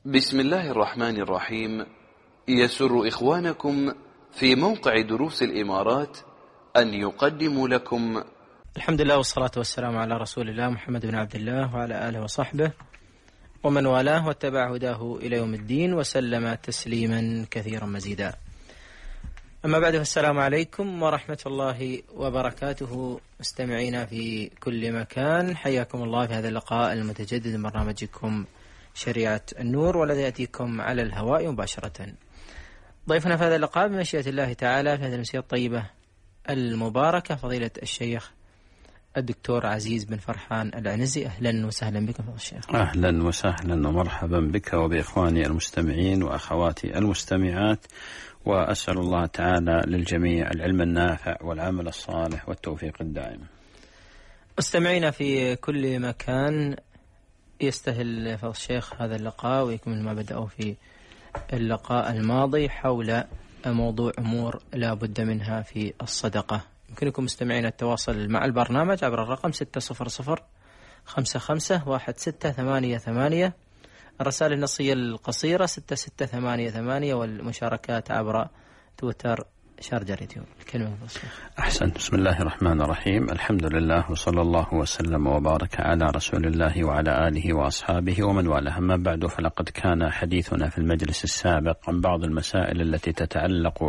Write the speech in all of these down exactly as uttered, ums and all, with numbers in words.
بسم الله الرحمن الرحيم. يسر إخوانكم في موقع دروس الإمارات أن يقدموا لكم الحمد لله والصلاة والسلام على رسول الله محمد بن عبد الله وعلى آله وصحبه ومن والاه واتبع هداه إلى يوم الدين وسلم تسليما كثيرا مزيدا. أما بعد، فالسلام عليكم ورحمة الله وبركاته مستمعينا في كل مكان، حياكم الله في هذا اللقاء المتجدد من برنامجكم شريعة النور، والذي يأتيكم على الهواء مباشرة. ضيفنا في هذا اللقاء بمشيئة الله تعالى في هذه المسيرة الطيبة المباركة فضيلة الشيخ الدكتور عزيز بن فرحان العنزي. أهلا وسهلا بك فضيلة الشيخ. أهلا وسهلا ومرحبا بك وبإخواني المستمعين وأخواتي المستمعات، وأسأل الله تعالى للجميع العلم النافع والعمل الصالح والتوفيق الدائم. مستمعينا في كل مكان، يستهل فضل الشيخ هذا اللقاء ويكمل ما بدأه في اللقاء الماضي حول موضوع أمور لا بد منها في الصدقة. يمكنكم مستمعين التواصل مع البرنامج عبر الرقم ستة صفر صفر خمسة خمسة واحد ستة ثمانية ثمانية، الرسائل النصية القصيرة ستة ستة ثمانية ثمانية، والمشاركات عبر تويتر شارجر يوتيوب. الكلمة أحسن. بسم الله الرحمن الرحيم، الحمد لله وصلى الله وسلم وبارك على رسول الله وعلى آله وأصحابه ومن والاه. أما بعد، فلقد كان حديثنا في المجلس السابق عن بعض المسائل التي تتعلق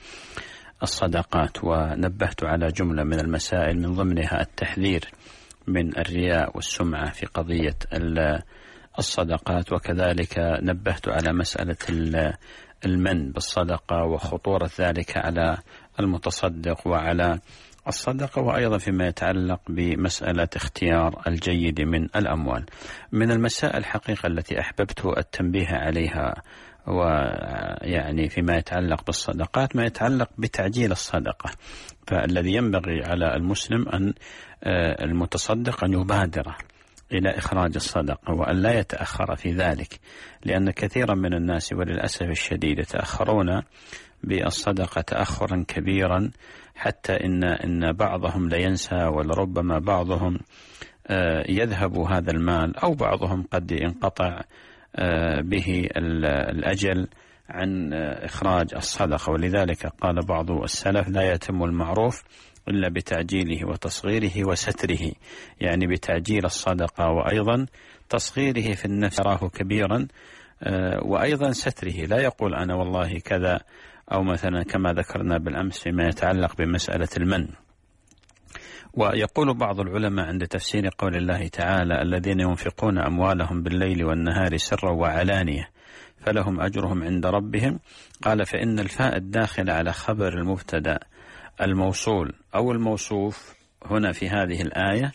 بالصدقات، ونبهت على جملة من المسائل من ضمنها التحذير من الرياء والسمعة في قضية الصدقات، وكذلك نبهت على مسألة المن بالصدقة وخطورة ذلك على المتصدق وعلى الصدقة، وأيضا فيما يتعلق بمسألة اختيار الجيد من الأموال. من المسائل حقيقة التي أحببت التنبيه عليها ويعني فيما يتعلق بالصدقات ما يتعلق بتعجيل الصدقة، فالذي ينبغي على المسلم أن المتصدق أن يبادر إلى إخراج الصدقة وأن لا يتأخر في ذلك، لأن كثيرا من الناس وللأسف الشديد يتأخرون بالصدقة تأخرا كبيرا، حتى إن إن بعضهم لينسى، ولربما بعضهم يذهب هذا المال، أو بعضهم قد ينقطع به الأجل عن إخراج الصدقة. ولذلك قال بعض السلف: لا يتم المعروف إلا بتعجيله وتصغيره وستره، يعني بتعجيل الصدقة وأيضا تصغيره في النفس يراه كبيرا، وأيضا ستره، لا يقول أنا والله كذا، أو مثلا كما ذكرنا بالأمس فيما يتعلق بمسألة المن. ويقول بعض العلماء عند تفسير قول الله تعالى: الذين ينفقون أموالهم بالليل والنهار سرا وعلانية فلهم أجرهم عند ربهم، قال: فإن الفاء الداخل على خبر المبتدأ الموصول أو الموصوف هنا في هذه الآية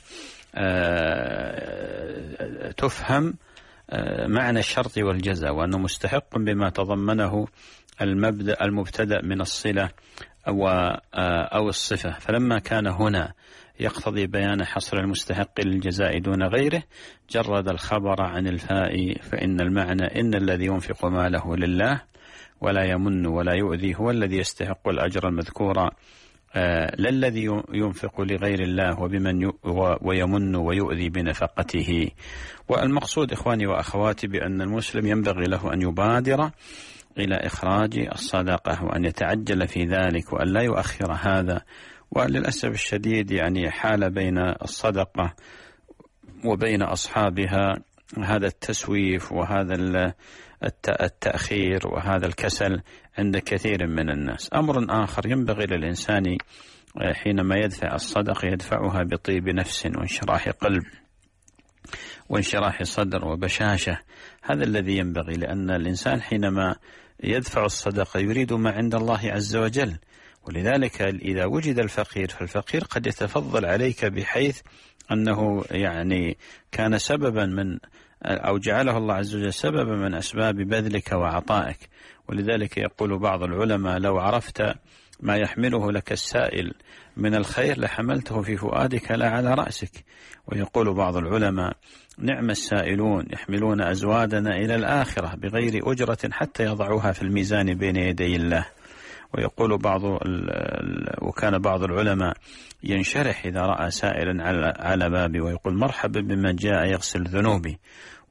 تفهم معنى الشرط والجزاء، وأنه مستحق بما تضمنه المبدأ المبتدأ من الصلة أو الصفة، فلما كان هنا يقتضي بيان حصر المستحق للجزاء دون غيره جرد الخبر عن الفاء، فإن المعنى إن الذي ينفق ماله لله ولا يمن ولا يؤذي هو الذي يستحق الأجر المذكور، لا الذي ينفق لغير الله وبمن ويمن ويؤذي بنفقته. والمقصود إخواني وأخواتي بأن المسلم ينبغي له أن يبادر إلى إخراج الصدقة وأن يتعجل في ذلك وأن لا يؤخر هذا. وللأسف الشديد يعني حال بين الصدقة وبين أصحابها هذا التسويف وهذا التأخير وهذا الكسل عند كثير من الناس. أمر آخر ينبغي للإنسان حينما يدفع الصدقة يدفعها بطيب نفس وانشراح قلب وانشراح صدر وبشاشة، هذا الذي ينبغي، لأن الإنسان حينما يدفع الصدقة يريد ما عند الله عز وجل. ولذلك إذا وجد الفقير فالفقير قد يتفضل عليك بحيث أنه يعني كان سببا من أو جعله الله عز وجل سببا من أسباب بذلك وعطائك. ولذلك يقول بعض العلماء: لو عرفت ما يحمله لك السائل من الخير لحملته في فؤادك لا على رأسك. ويقول بعض العلماء: نعم السائلون يحملون أزوادنا إلى الآخرة بغير أجرة حتى يضعوها في الميزان بين يدي الله. ويقول بعض وكان بعض العلماء ينشرح إذا رأى سائلا على بابي ويقول: مرحبا بمن جاء يغسل ذنوبي.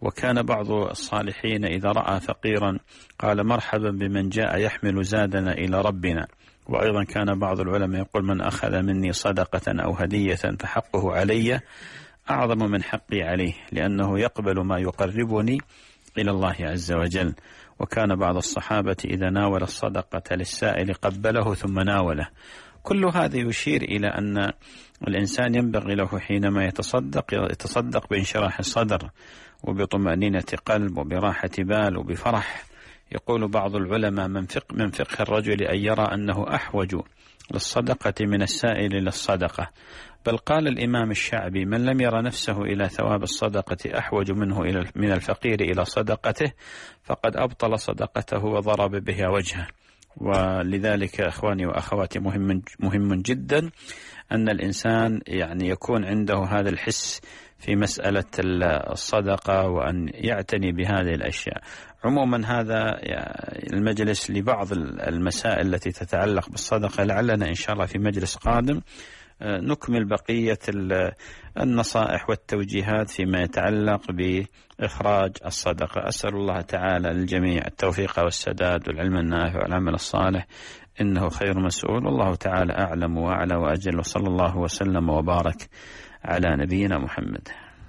وكان بعض الصالحين إذا رأى فقيرا قال مرحبا بمن جاء يحمل زادنا إلى ربنا. وأيضا كان بعض العلماء يقول من أخذ مني صدقة أو هدية فحقه علي أعظم من حقي عليه، لأنه يقبل ما يقربني إلى الله عز وجل. وكان بعض الصحابة إذا ناول الصدقة للسائل قبله ثم ناوله. كل هذا يشير إلى أن الإنسان ينبغي له حينما يتصدق يتصدق بانشراح الصدر وبطمأنينة قلب وبراحة بال وبفرح. يقول بعض العلماء من فقه, من فقه الرجل أن يرى أنه أحوج للصدقة من السائل للصدقة. بل قال الإمام الشعبي من لم يرى نفسه إلى ثواب الصدقة أحوج منه إلى من الفقير إلى صدقته فقد أبطل صدقته وضرب بها وجهه. ولذلك أخواني وأخواتي مهم مهم جدا أن الإنسان يعني يكون عنده هذا الحس في مسألة الصدقة وأن يعتني بهذه الأشياء. عموما هذا المجلس لبعض المسائل التي تتعلق بالصدقة، لعلنا إن شاء الله في مجلس قادم نكمل بقية النصائح والتوجيهات فيما يتعلق بإخراج الصدقة. أسأل الله تعالى للجميع التوفيق والسداد والعلم النافع والعمل الصالح، إنه خير مسؤول، والله تعالى أعلم وأعلى وأجل، وصلى الله وسلم وبارك على نبينا محمد.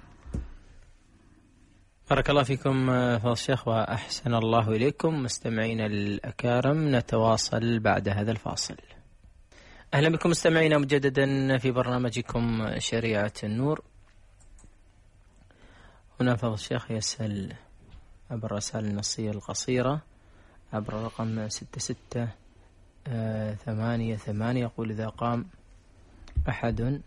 بارك الله فيكم فضل الشيخ وأحسن الله إليكم. مستمعينا الأكارم، نتواصل بعد هذا الفاصل. أهلا بكم مستمعينا مجددا في برنامجكم شريعة النور. هنا فضل الشيخ يسأل عبر الرسائل النصية القصيرة عبر رقم ستة ستة ثمانية ثمانية، يقول إذا قام أحد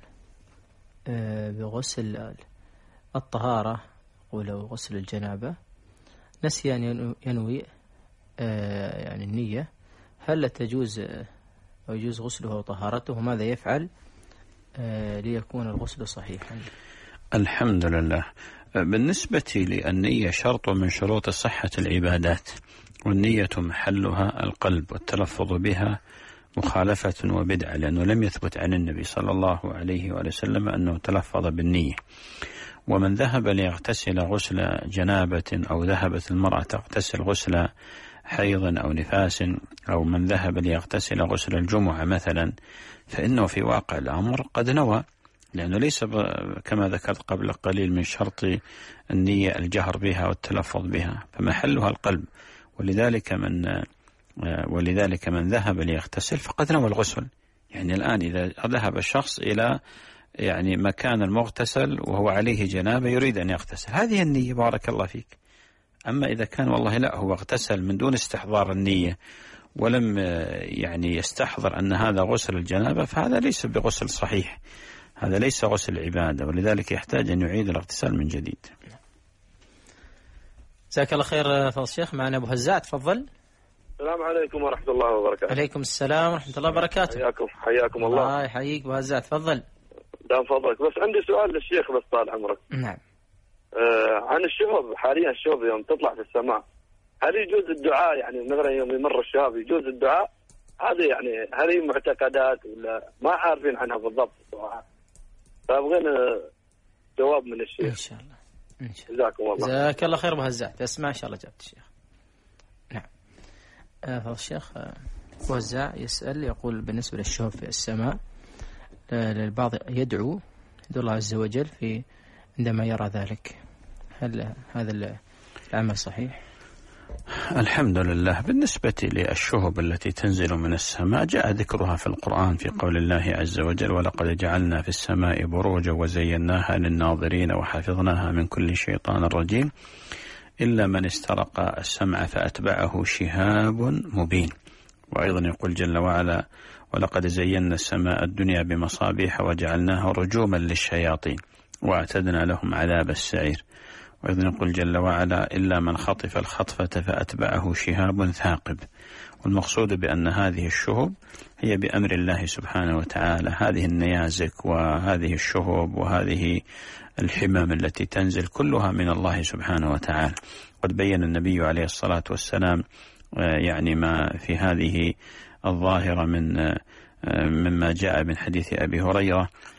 بغسل الطهارة ولو غسل الجنابة نسي أن ينوي يعني النية، هل تجوز أو يجوز غسله وطهارته؟ ماذا يفعل ليكون الغسل صحيحا؟ الحمد لله. بالنسبة للنية شرط من شروط صحة العبادات، والنية محلها القلب، والتلفظ بها مخالفة وبدعة، لأنه لم يثبت عن النبي صلى الله عليه وآله وسلم أنه تلفظ بالنية. ومن ذهب ليغتسل غسل جنابة أو ذهبت المرأة تغتسل غسل حيض أو نفاس، أو من ذهب ليغتسل غسل الجمعة مثلا، فإنه في واقع الأمر قد نوى، لأنه ليس كما ذكرت قبل قليل من شرط النية الجهر بها والتلفظ بها، فمحلها القلب. ولذلك من ولذلك من ذهب ليغتسل فقد نوى الغسل. يعني الآن إذا ذهب الشخص إلى يعني مكان المغتسل وهو عليه جنابة يريد أن يغتسل، هذه النية، بارك الله فيك. أما إذا كان والله لا هو اغتسل من دون استحضار النية ولم يعني يستحضر أن هذا غسل الجنابة، فهذا ليس بغسل صحيح، هذا ليس غسل عبادة، ولذلك يحتاج أن يعيد الاغتسال من جديد. جزاك الله خير فضل الشيخ. معنا أبو هزاع، تفضل. السلام عليكم ورحمة الله وبركاته. عليكم السلام ورحمة الله وبركاته. حياكم حياكم الله. الله يحييك أبو هزاع، تفضل. دام فضلك، بس عندي سؤال للشيخ بس طال عمرك. نعم. آه عن الشهب، حاليا الشهب يوم تطلع في السماء هل يجوز الدعاء؟ يعني مثلا يوم يمر الشهاب يجوز الدعاء؟ هذه يعني هل هي معتقدات ولا ما عارفين عنها بالضبط صراحة، فأبغينا جواب من الشيخ إن شاء الله. إن شاء الله. جزاكم الله. جزاك الله خير أبو هزاع، تسمع إن شاء الله جابت الشيخ. نعم. آه الشيخ أبو هزاع يسأل، يقول بالنسبة للشهب في السماء البعض يدعو يدعو الله عز وجل في عندما يرى ذلك، هل هذا العمل صحيح؟ الحمد لله. بالنسبة للشهب التي تنزل من السماء جاء ذكرها في القرآن في قول الله عز وجل: ولقد جعلنا في السماء بروجا وزيناها للناظرين وحفظناها من كل شيطان رجيم إلا من استرق السمع فأتبعه شهاب مبين. وأيضا يقول جل وعلا: ولقد زينا السماء الدنيا بمصابيح وجعلناها رجوما للشياطين وأعتدنا لهم عذاب السعير. وأيضا يقول جل وعلا: إلا من خطف الخطفة فأتبعه شهاب ثاقب. والمقصود بأن هذه الشهب هي بأمر الله سبحانه وتعالى، هذه النيازك وهذه الشهب وهذه الحمم التي تنزل كلها من الله سبحانه وتعالى. قد بين النبي عليه الصلاة والسلام يعني ما في هذه الظاهرة من مما جاء من حديث أبي هريرة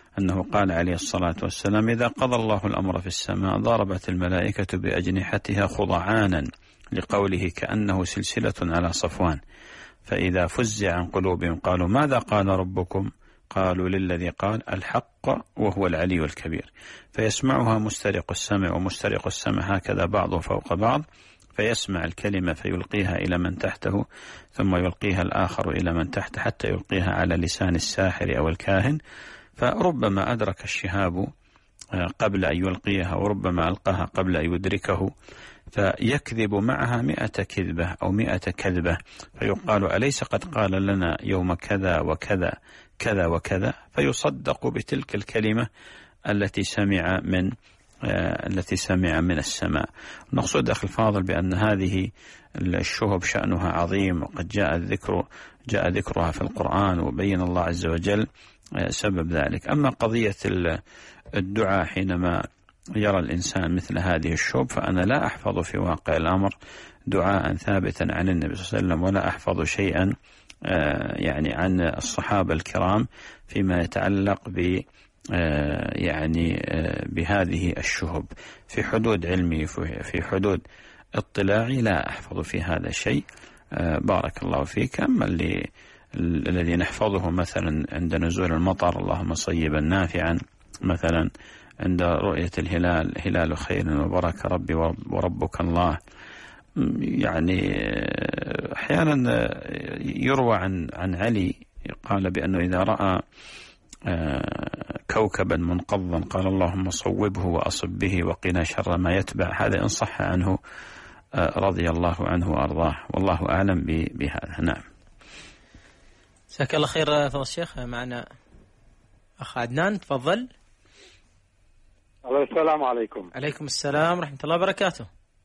أنه قال عليه الصلاة والسلام: إذا قضى الله الأمر في السماء ضربت الملائكة بأجنحتها خضعانا، لقوله: كأنه سلسلة على صفوان. فإذا فزع عن قلوبهم قالوا: ماذا قال ربكم؟ قالوا: للذي قال الحق وهو العلي الكبير. فيسمعها مسترق السمع ومسترق السمع هكذا بعضه فوق بعض، فيسمع الكلمة فيلقيها إلى من تحته، ثم يلقيها الآخر إلى من تحته، حتى يلقيها على لسان الساحر أو الكاهن. فربما أدرك الشهاب قبل أن يلقيها، وربما ألقاها قبل أن يدركه، فيكذب معها مئة كذبة أو مئة كذبة، فيقال: أليس قد قال لنا يوم كذا وكذا كذا وكذا؟ فيصدق بتلك الكلمة التي سمع من آه التي سمع من السماء. نقصد أخي الفاضل بأن هذه الشهب شأنها عظيم، وقد جاء الذكر جاء ذكرها في القرآن، وبين الله عز وجل آه سبب ذلك. أما قضية الدعاء حينما يرى الإنسان مثل هذه الشهب، فأنا لا أحفظ في واقع الأمر دعاء ثابتا عن النبي صلى الله عليه وسلم، ولا أحفظ شيئا يعني عن الصحابة الكرام فيما يتعلق ب يعني بهذه الشهب. في حدود علمي، في حدود اطلاعي، لا أحفظ في هذا شيء. بارك الله فيك. أما اللي الذي نحفظه مثلا عند نزول المطر: اللهم صيبا نافعا، مثلا عند رؤية الهلال: هلال خير وبركة ربي وربك الله. يعني أحيانا يروى عن عن علي قال بأنه إذا رأى كوكبا منقضا قال: اللهم صوبه وأصب به وقنا شر ما يتبع. هذا إن صح عنه رضي الله عنه وأرضاه، والله أعلم بهذا. نعم. جزاك الله خير فضل الشيخ. معنا أخ عدنان، تفضل. السلام عليكم. عليكم السلام ورحمة الله وبركاته.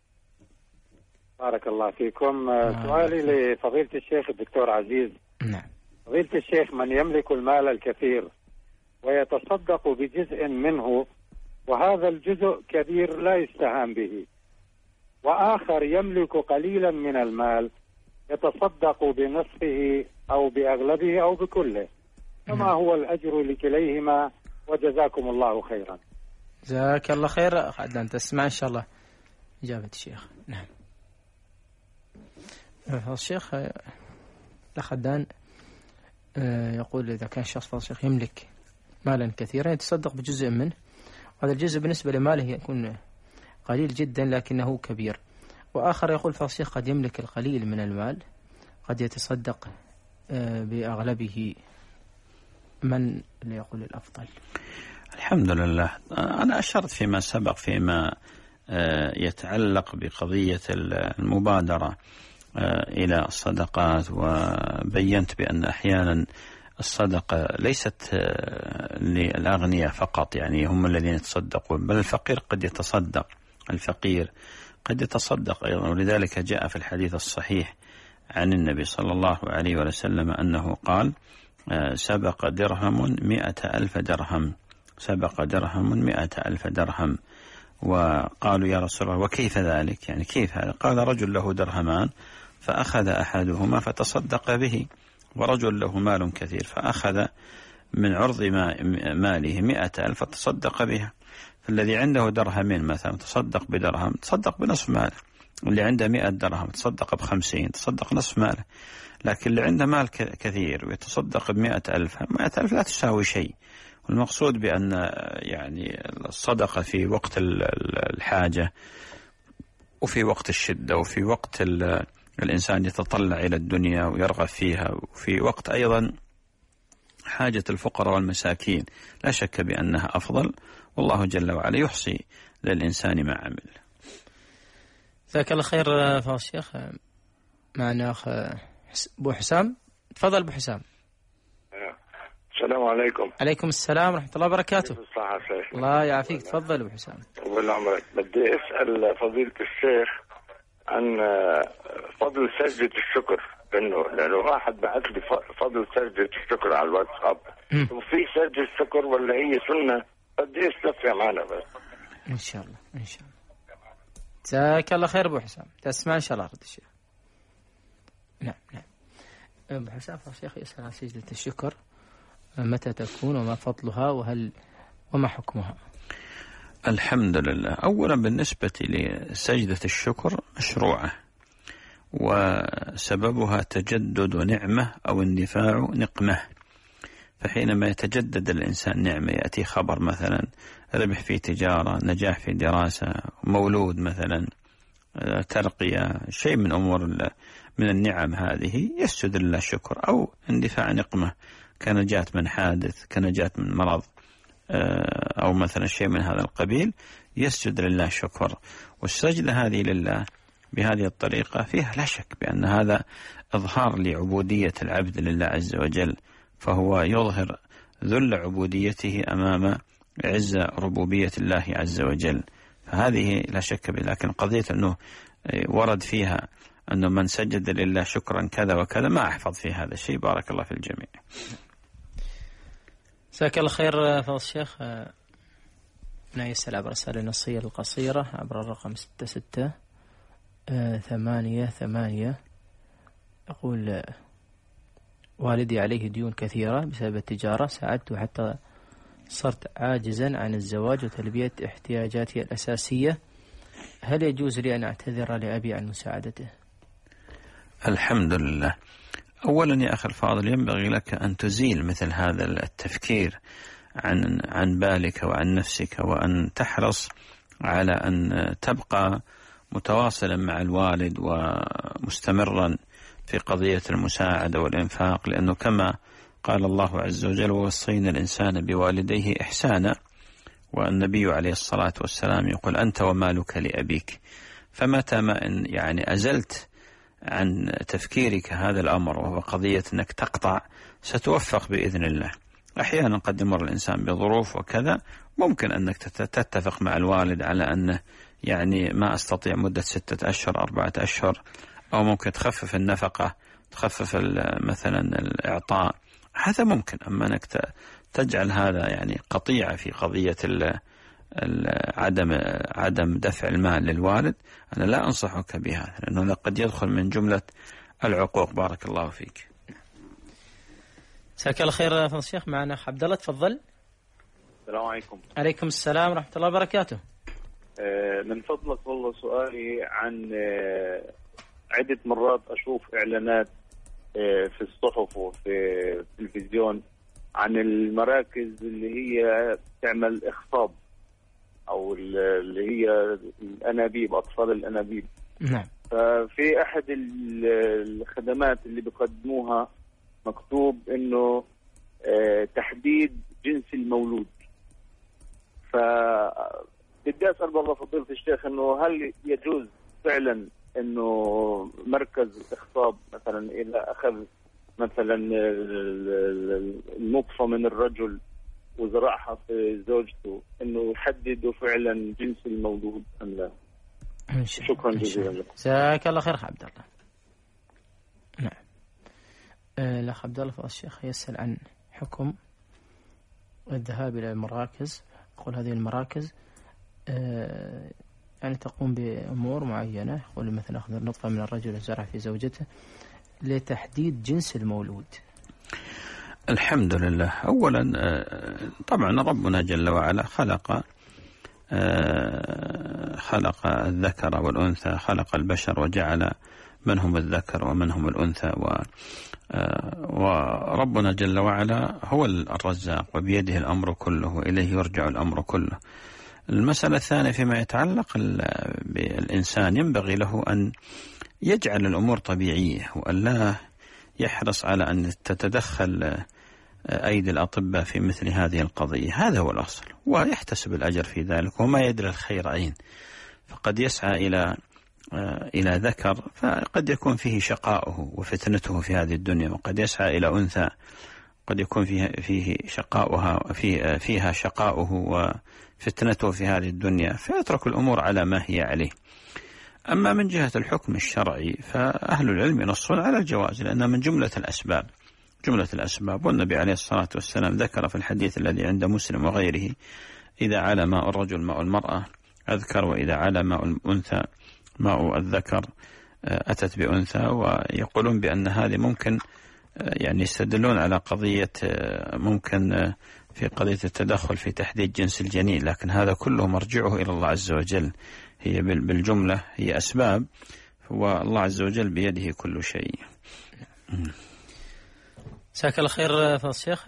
بارك الله فيكم. آه سؤالي لفضيلة الشيخ الدكتور عزيز. نعم. فضيلة الشيخ: من يملك المال الكثير ويتصدق بجزء منه، وهذا الجزء كبير لا يستهان به، وآخر يملك قليلا من المال يتصدق بنصفه أو بأغلبه أو بكله، فما هو الأجر لكليهما؟ وجزاكم الله خيرا. جزاك الله خير. أخ عدنان، تسمع إن شاء الله إجابة الشيخ. نعم. الشيخ الأخ عدنان يقول: إذا كان الشخص فضل الشيخ يملك مالا كثيرا يتصدق بجزء منه، وهذا الجزء بالنسبة لماله يكون قليل جدا لكنه كبير. وآخر يقول فضل الشيخ: قد يملك القليل من المال، قد يتصدق بأغلبه. من اللي يقول الأفضل؟ الحمد لله. أنا أشرت فيما سبق فيما يتعلق بقضية المبادرة إلى الصدقات، وبينت بأن أحيانا الصدقة ليست للأغنياء فقط، يعني هم الذين يتصدقون، بل الفقير قد يتصدق، الفقير قد يتصدق أيضا. ولذلك جاء في الحديث الصحيح عن النبي صلى الله عليه وسلم أنه قال: سبق درهم مئة ألف درهم، سبق درهم مئة ألف درهم. وقالوا: يا رسول الله وكيف ذلك؟ يعني كيف هذا؟ قال: رجل له درهمان فأخذ أحدهما فتصدق به، ورجل له مال كثير فأخذ من عرض ماله مئة ألف فتصدق بها. فالذي عنده درهمين مثلا تصدق بدرهم، تصدق بنصف ماله. اللي عنده مئة درهم تصدق بخمسين، تصدق نصف ماله. لكن اللي عنده مال كثير ويتصدق بمئة ألف، مئة ألف لا تساوي شيء. والمقصود بأن يعني الصدقة في وقت الحاجة، وفي وقت الشدة، وفي وقت الإنسان يتطلع إلى الدنيا ويرغب فيها، وفي وقت أيضا حاجة الفقراء والمساكين، لا شك بأنها أفضل. والله جل وعلا يحصي للإنسان ما عمل. جزاك الله خير فضل الشيخ. معنا أخ أبو حسام، تفضل أبو حسام. السلام عليكم. عليكم السلام ورحمة الله وبركاته. الله يعافيك. تفضل أبو حسام. طول عمرك. بدي أسأل فضيلة الشيخ عن فضل سجدة الشكر، إنه لأنه واحد بعث لي فضل سجدة الشكر على الواتساب، وفي سجدة الشكر ولا هي سنة؟ بدي أستفسر معنا بس. إن شاء الله إن شاء الله. جزاك الله خير أبو حسام. تسمع إن شاء الله رد الشيخ. نعم نعم. أبو حسام الشيخ يسأل عن سجدة الشكر. متى تكون وما فضلها وهل وما حكمها؟ الحمد لله. أولا بالنسبة لسجدة الشكر مشروعة، وسببها تجدد نعمة أو اندفاع نقمة. فحينما يتجدد الإنسان نعمة، يأتي خبر مثلا ربح في تجارة، نجاح في دراسة، مولود مثلا، ترقية، شيء من أمور من النعم هذه، يسجد لله شكر. أو اندفاع نقمة كنجاة من حادث، كنجاة من مرض، أو مثلا شيء من هذا القبيل، يسجد لله شكر. والسجدة هذه لله بهذه الطريقة فيها لا شك بأن هذا إظهار لعبودية العبد لله عز وجل، فهو يظهر ذل عبوديته أمام عز ربوبية الله عز وجل. فهذه لا شك به. لكن قضية أنه ورد فيها أنه من سجد لله شكرا كذا وكذا، ما أحفظ في هذا الشيء. بارك الله في الجميع. جزاك الله خير فضل الشيخ. يسأل عبر الرسالة النصية القصيرة عبر الرقم ستة ستة ثمانية ثمانية، يقول: والدي عليه ديون كثيرة بسبب التجارة، ساعدته حتى صرت عاجزا عن الزواج وتلبية احتياجاتي الأساسية، هل يجوز لي أن أعتذر لأبي عن مساعدته؟ الحمد لله. أولا يا أخي الفاضل، ينبغي لك أن تزيل مثل هذا التفكير عن عن بالك وعن نفسك، وأن تحرص على أن تبقى متواصلا مع الوالد ومستمرا في قضية المساعدة والإنفاق، لأنه كما قال الله عز وجل: ووصينا الإنسان بوالديه إحسانا. والنبي عليه الصلاة والسلام يقول: أنت ومالك لأبيك. فمتى ما إن يعني أزلت عن تفكيرك هذا الأمر، وهو قضية أنك تقطع، ستوفق بإذن الله. أحيانا قد يمر الإنسان بظروف وكذا، ممكن أنك تتفق مع الوالد على أنه يعني ما أستطيع مدة ستة أشهر أربعة أشهر، أو ممكن تخفف النفقة، تخفف مثلا الإعطاء، هذا ممكن. أما أنك تجعل هذا يعني قطيعة في قضية عدم عدم دفع المال للوالد، أنا لا أنصحك بهذا، لأنه قد يدخل من جملة العقوق. بارك الله فيك. جزاك الله خير فضل الشيخ. معنا أخ عبد الله، تفضل. السلام عليكم. عليكم السلام ورحمة الله وبركاته. من فضلك والله سؤالي عن عدة مرات أشوف إعلانات في الصحف وفي التلفزيون عن المراكز اللي هي تعمل إخصاب، أو اللي هي الأنابيب، أطفال الأنابيب. نعم. ففي أحد الخدمات اللي بقدموها مكتوب إنه تحديد جنس المولود. فبدي أسأل والله فضيلة الشيخ إنه هل يجوز فعلا إنه مركز إخصاب مثلا إذا أخذ مثلا النطفة من الرجل وزرعها في زوجته، إنه يحددوا فعلا جنس المولود أم لا؟ شكرا جزيلا لكم. جزاك الله خير عبد الله. نعم. الأخ عبد الله فضل الشيخ يسأل عن حكم الذهاب إلى المراكز. يقول هذه المراكز يعني تقوم بأمور معينة، يقول مثلا أخذ النطفة من الرجل وزرعها في زوجته لتحديد جنس المولود. الحمد لله. أولا طبعا ربنا جل وعلا خلق خلق الذكر والأنثى، خلق البشر وجعل من هم الذكر ومن هم الأنثى، وربنا جل وعلا هو الرزاق وبيده الأمر كله، إليه يرجع الأمر كله. المسألة الثانية فيما يتعلق بالإنسان، ينبغي له أن يجعل الأمور طبيعية، وأن لا يحرص على أن تتدخل أيدي الأطباء في مثل هذه القضية. هذا هو الأصل، ويحتسب الأجر في ذلك، وما يدري الخير أين. فقد يسعى إلى إلى ذكر فقد يكون فيه شقاؤه وفتنته في هذه الدنيا، وقد يسعى إلى أنثى قد يكون فيه فيه شقاؤها في فيها شقاؤه وفتنته في هذه الدنيا، فيترك الأمور على ما هي عليه. أما من جهة الحكم الشرعي فأهل العلم ينصون على الجواز، لأنها من جملة الأسباب جملة الأسباب والنبي عليه الصلاة والسلام ذكر في الحديث الذي عند مسلم وغيره: إذا علا ماء الرجل ماء المرأة أذكر، وإذا علا ماء الأنثى ماء الذكر أتت بأنثى. ويقولون بأن هذه ممكن يعني يستدلون على قضية ممكن في قضية التدخل في تحديد جنس الجنين، لكن هذا كله مرجعه إلى الله عز وجل، هي بالجملة هي أسباب، والله عز وجل بيده كل شيء. جزاك الله خير فضل الشيخ.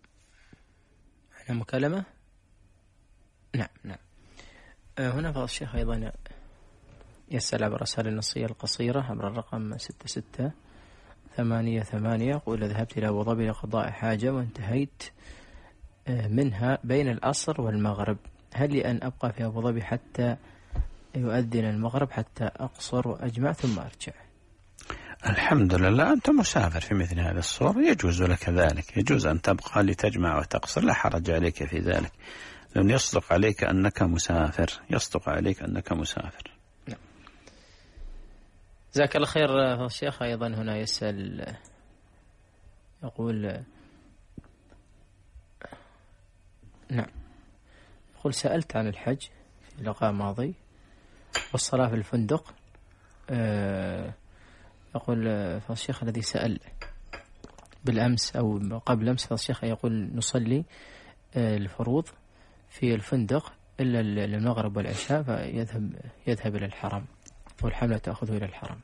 احنا مكالمة. نعم نعم. هنا فضل الشيخ أيضا يسأل عبر الرسالة النصية القصيرة عبر الرقم ستة ستة ثمانية ثمانية، يقول ذهبت إلى أبو ظبي لقضاء حاجة وانتهيت منها بين العصر والمغرب، هل لي أن أبقى في أبو ظبي حتى يؤذن المغرب حتى أقصر وأجمع ثم أرجع؟ الحمد لله، أنت مسافر في مثل هذا الصور، يجوز لك ذلك، يجوز أن تبقى لتجمع وتقصر، لا حرج عليك في ذلك، لأن يصدق عليك أنك مسافر، يصدق عليك أنك مسافر. نعم. جزاك الله خير الشيخ. أيضا هنا يسأل يقول نعم يقول سألت عن الحج في لقاء ماضي والصلاة في الفندق. أه يقول فالشيخ الذي سأل بالأمس أو قبل أمس فالشيخ يقول نصلي الفروض في الفندق إلا المغرب والعشاء فيذهب يذهب إلى الحرم والحملة تأخذه إلى الحرم.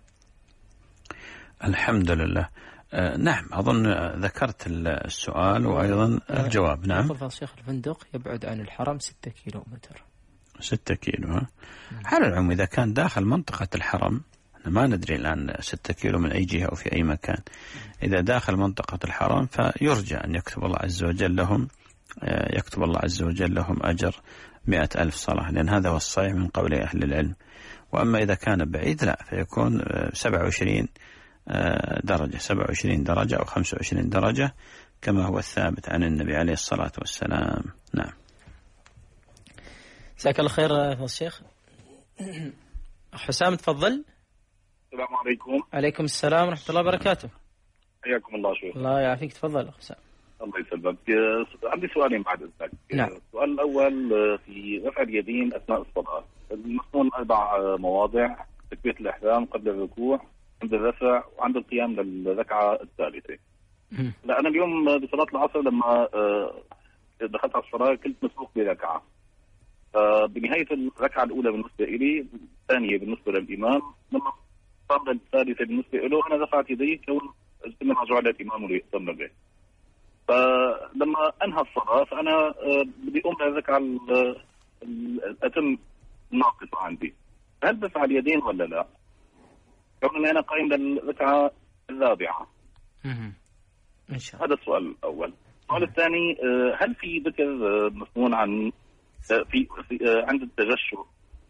الحمد لله. آه نعم، أظن ذكرت السؤال وأيضا الجواب. نعم. يقول فالشيخ الفندق يبعد عن الحرم ستة كيلو متر. ستة كيلو. ها؟ على العموم إذا كان داخل منطقة الحرم، ما ندري الآن ستة كيلو من أي جهة أو في أي مكان، إذا داخل منطقة الحرم فيرجى أن يكتب الله عز وجل لهم يكتب الله عز وجل لهم أجر مئة ألف صلاة، لأن هذا هو الصحيح من قول أهل العلم. وأما إذا كان بعيد لا، فيكون سبعة وعشرين درجة سبعة وعشرين درجة أو خمسة وعشرين درجة كما هو الثابت عن النبي عليه الصلاة والسلام. نعم. جزاك الله خير يا الشيخ. حسام تفضل. السلام عليكم. عليكم السلام ورحمة الله وبركاته. حياكم الله شيخ. الله يعافيك، تفضل حسام. الله يسلمك. عندي سؤالين بعد إذنك. نعم. السؤال الأول في رفع اليدين أثناء الصلاة، المسنون أربع مواضع: تكبيرة الإحرام، قبل الركوع، عند الرفع، وعند القيام للركعة الثالثة. لا أنا اليوم بصلاة العصر لما دخلت على الصلاة كنت مسبوق بركعة، بنهاية الركعة الأولى بالنسبة لي، الثانية بالنسبة للإمام، لما صار الثالثة بالنسبة له أنا رفعت يدي كون إنما جعل الإمام ليهتم به. فلما أنهى الصلاة فأنا بدي أقوم للركعة الأتم ناقصة عندي، هل برفع اليدين ولا لا؟ كون أني أنا قائم للركعة الرابعة. إن شاء الله. هذا السؤال الأول. السؤال الثاني، هل في ذكر مسنون عن في, في عند التجشؤ؟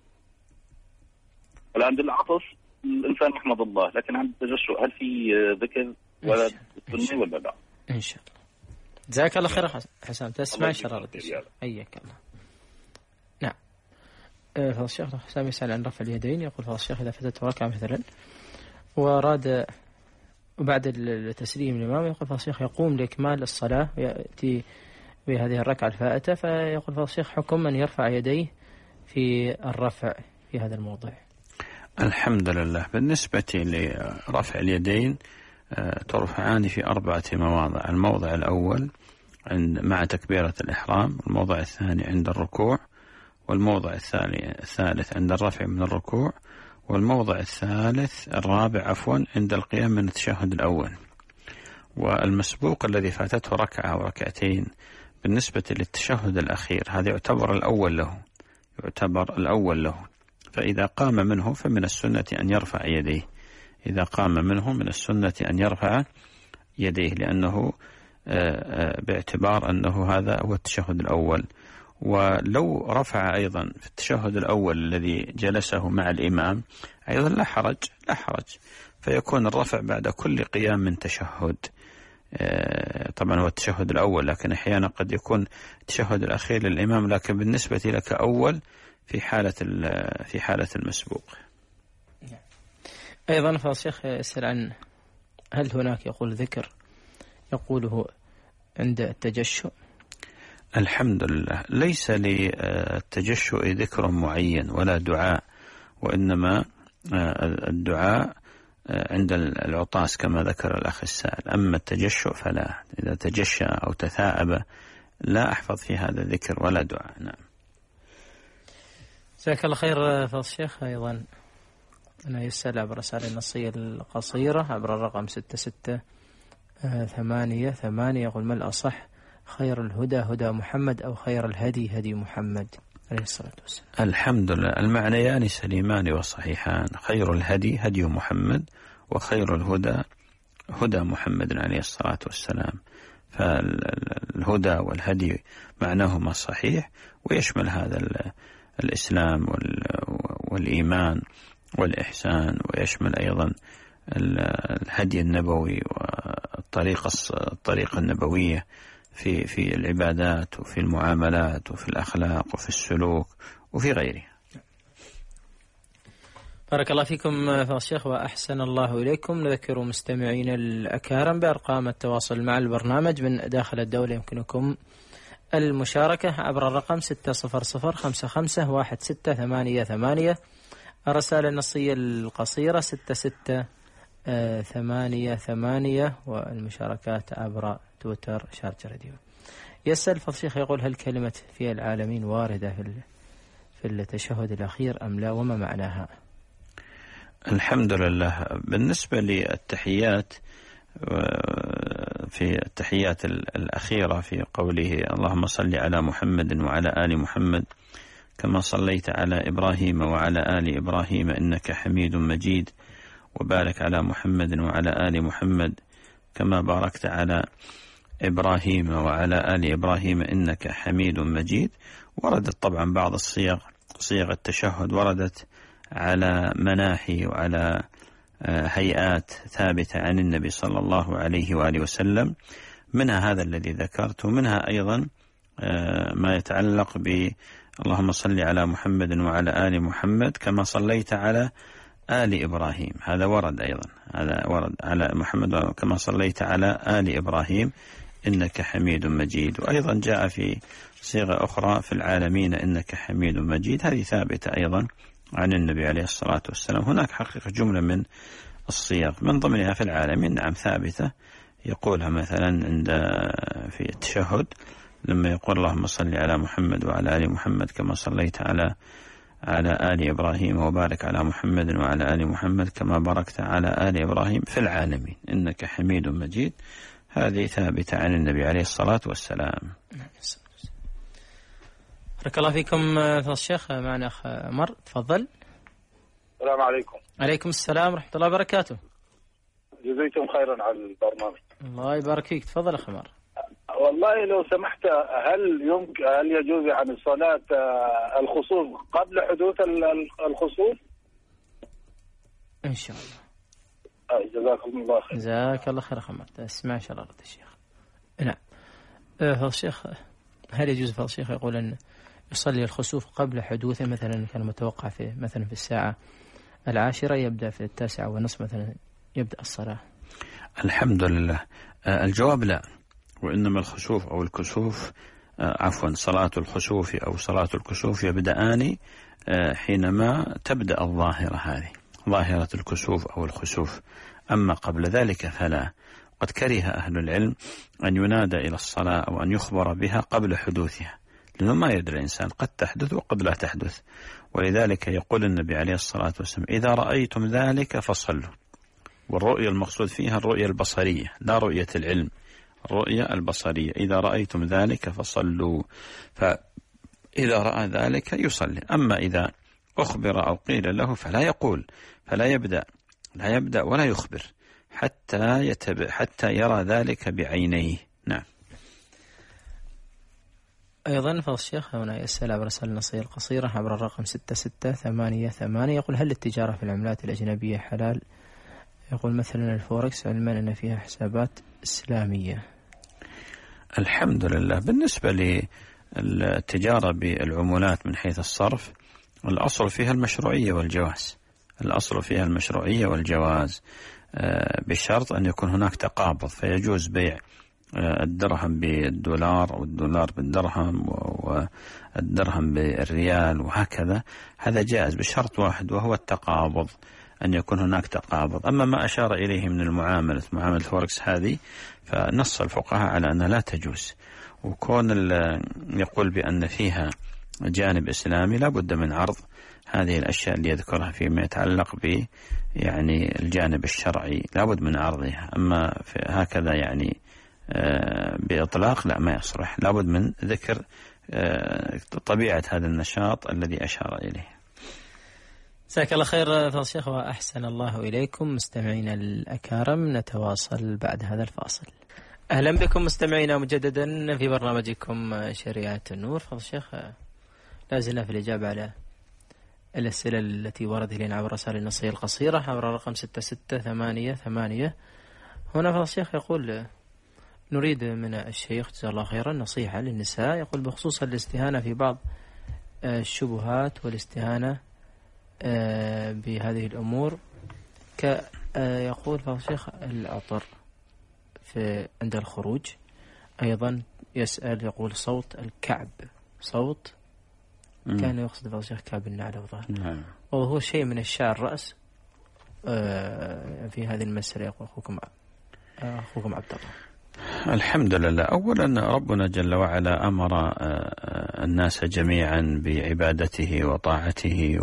ولا عند العطس الإنسان يحمد الله، لكن عند التجشؤ هل في ذكر ولا سنة ولا لا؟ إن شاء الله. جزاك الله خير حسام، تسمع شرارة حياك الله. نعم. فضل الشيخ حسام يسأل عن رفع اليدين، يقول فضل الشيخ إذا فتت ركعة مثلا وراد وبعد التسليم الإمام، يقول فضل الشيخ يقوم لإكمال الصلاة ويأتي بهذه الركعة الفائتة، فيقول فضل الشيخ حكم من يرفع يديه في الرفع في هذا الموضوع. الحمد لله. بالنسبة لرفع اليدين ترفعان في أربعة مواضع: الموضع الأول عند مع تكبيرة الإحرام، الموضع الثاني عند الركوع، والموضع الثالث عند الرفع من الركوع، والموضع الثالث الرابع عفوا عند القيام من التشهد الأول. والمسبوق الذي فاتته ركعة أو ركعتين بالنسبة للتشهد الأخير هذا يعتبر الأول له يعتبر الأول له فإذا قام منه فمن السنة أن يرفع يديه إذا قام منه من السنة أن يرفع يديه لأنه باعتبار أنه هذا هو التشهد الأول. ولو رفع أيضا في التشهد الأول الذي جلسه مع الإمام أيضا لا حرج لا حرج فيكون الرفع بعد كل قيام من تشهد. طبعا هو التشهد الأول، لكن أحيانا قد يكون التشهد الأخير للإمام، لكن بالنسبة لك أول في حالة في حالة المسبوق. أيضا فالشيخ يسأل عن هل هناك يقول ذكر يقوله عند التجشؤ؟ الحمد لله، ليس للتجشؤ ذكر معين ولا دعاء، وإنما الدعاء عند العطاس كما ذكر الأخ السائل. أما التجشؤ فلا، إذا تجشأ أو تثاءب لا أحفظ في هذا الذكر ولا دعاء. نعم. جزاك الله خير فضل الشيخ. أيضا أنا يسأل عبر الرسالة النصية القصيرة عبر الرقم ستة ستة ثمانية ثمانية، يقول: ما الأصح، خير الهدى هدى محمد أو خير الهدي هدي محمد عليه الصلاة والسلام؟ الحمد لله، المعنيان سليمان وصحيحان. خير الهدي هدي محمد، وخير الهدى هدى محمد عليه الصلاة والسلام. فالهدى والهدي معناهما صحيح، ويشمل هذا الإسلام والإيمان والإحسان، ويشمل أيضا الهدي النبوي والطريقة الطريقة النبوية في في العبادات وفي المعاملات وفي الأخلاق وفي السلوك وفي غيرها. بارك الله فيكم فضل الشيخ وأحسن الله إليكم. نذكر مستمعين الأكارم بأرقام التواصل مع البرنامج من داخل الدولة. يمكنكم المشاركة عبر الرقم ستة صفر صفر خمسة خمسة واحد ستة ثمانية ثمانية، الرسالة النصية القصيرة ستة ستة ثمانية ثمانية، والمشاركات عبر تويتر شارجة راديو. يسأل فضل الشيخ يقول: هل كلمة في العالمين واردة في في التشهد الأخير أم لا، وما معناها؟ الحمد لله. بالنسبة للتحيات، في التحيات الأخيرة في قوله: اللهم صل على محمد وعلى آل محمد كما صليت على إبراهيم وعلى آل إبراهيم إنك حميد مجيد، وبارك على محمد وعلى آل محمد كما باركت على إبراهيم وعلى آل إبراهيم إنك حميد مجيد. وردت طبعا بعض الصيغ، صيغ التشهد وردت على مناحي وعلى هيئات ثابتة عن النبي صلى الله عليه وآله وسلم، منها هذا الذي ذكرت، ومنها أيضا ما يتعلق ب اللهم صل على محمد وعلى آل محمد كما صليت على آل إبراهيم، هذا ورد أيضا، هذا ورد على محمد كما صليت على آل إبراهيم إنك حميد مجيد. وأيضا جاء في صيغة أخرى في العالمين إنك حميد مجيد، هذه ثابتة أيضا عن النبي عليه الصلاة والسلام. هناك حقيقة جملة من الصيغ من ضمنها في العالمين نعم ثابتة، يقولها مثلا عند في التشهد لما يقول اللهم صل على محمد وعلى آل محمد كما صليت على على آل إبراهيم وبارك على محمد وعلى آل محمد كما باركت على آل إبراهيم في العالمين إنك حميد مجيد، هذه ثابتة عن النبي عليه الصلاة والسلام. بارك الله فيكم فضل الشيخ. معنا أخ عمر، تفضل. السلام عليكم. عليكم السلام ورحمة الله وبركاته. جزيتم خيرا على البرنامج. الله يبارك فيك. تفضل أخ عمر. والله لو سمحت، هل يمكن هل يجوز عن الصلاة الخسوف قبل حدوث الخسوف؟ إن شاء الله. جزاكم الله خير. جزاك الله خير أخ عمر. اسمع شرارة الشيخ. نعم. فضل الشيخ، هل يجوز فضل الشيخ يقول أن يصلي الخسوف قبل حدوثه، مثلا كان متوقع في مثلا في الساعة العاشرة يبدأ في التاسعة ونصف مثلا يبدأ الصلاة؟ الحمد لله. الجواب لا، وإنما الخسوف أو الكسوف عفوا صلاة الخسوف أو صلاة الكسوف يبدأان حينما تبدأ الظاهرة، هذه ظاهرة الكسوف أو الخسوف. أما قبل ذلك فلا. قد كره أهل العلم أن ينادى إلى الصلاة أو أن يخبر بها قبل حدوثها، لأنه ما يدري الإنسان، قد تحدث وقد لا تحدث. ولذلك يقول النبي عليه الصلاة والسلام إذا رأيتم ذلك فصلوا. والرؤية المقصود فيها الرؤية البصرية لا رؤية العلم، الرؤية البصرية. إذا رأيتم ذلك فصلوا، فإذا رأى ذلك يصلي. أما إذا أخبر أو قيل له فلا يقول، فلا يبدأ لا يبدأ ولا يخبر حتى يتبع حتى يرى ذلك بعينيه. نعم. أيضا فضل الشيخ هنا يسأل عبر رسالة النصية القصيرة عبر الرقم ستة ستة ثمانية ثمانية، يقول هل التجارة في العملات الأجنبية حلال؟ يقول مثلا الفوركس، علما أن فيها حسابات إسلامية. الحمد لله. بالنسبة للتجارة بالعملات من حيث الصرف، الأصل فيها المشروعية والجواز، الأصل فيها المشروعية والجواز بشرط أن يكون هناك تقابض، فيجوز بيع الدرهم بالدولار أو الدولار بالدرهم والدرهم بالريال وهكذا، هذا جائز بشرط واحد وهو التقابض، أن يكون هناك تقابض. أما ما أشار إليه من المعاملة معاملة فوركس هذه فنص الفقهاء على أنها لا تجوز، وكون يقول بأن فيها جانب إسلامي لا بد من عرض هذه الأشياء اللي يذكرها فيما يتعلق ب يعني الجانب الشرعي لا بد من عرضها. أما هكذا يعني بإطلاق لا، ما يصلح، لا بد من ذكر طبيعة هذا النشاط الذي أشار إليه. جزاك الله خير فضيلة الشيخ وأحسن الله إليكم. مستمعينا الأكارم، نتواصل بعد هذا الفاصل. أهلا بكم مستمعينا مجددا في برنامجكم شريعة النور. فضيلة الشيخ، لا زلنا في الإجابة على الأسئلة التي وردت إلينا عبر رسائل النصية القصيرة عبر رقم ستة ستة ثمانية ثمانية. هنا فضيلة الشيخ يقول: نريد من الشيخ جزاه الله خيرا نصيحة للنساء، يقول بخصوص الاستهانة في بعض الشبهات والاستهانة بهذه الأمور، ك يقول فضيلة الشيخ العطر في عند الخروج. أيضا يسأل يقول صوت الكعب، صوت م. كان يقصد فضيلة الشيخ كعب النعل وظهر، نعم. وهو شيء من الشعر رأس في هذه المسألة. يقول أخوكم أخوكم عبد الله. الحمد لله. أولا ربنا جل وعلا أمر الناس جميعا بعبادته وطاعته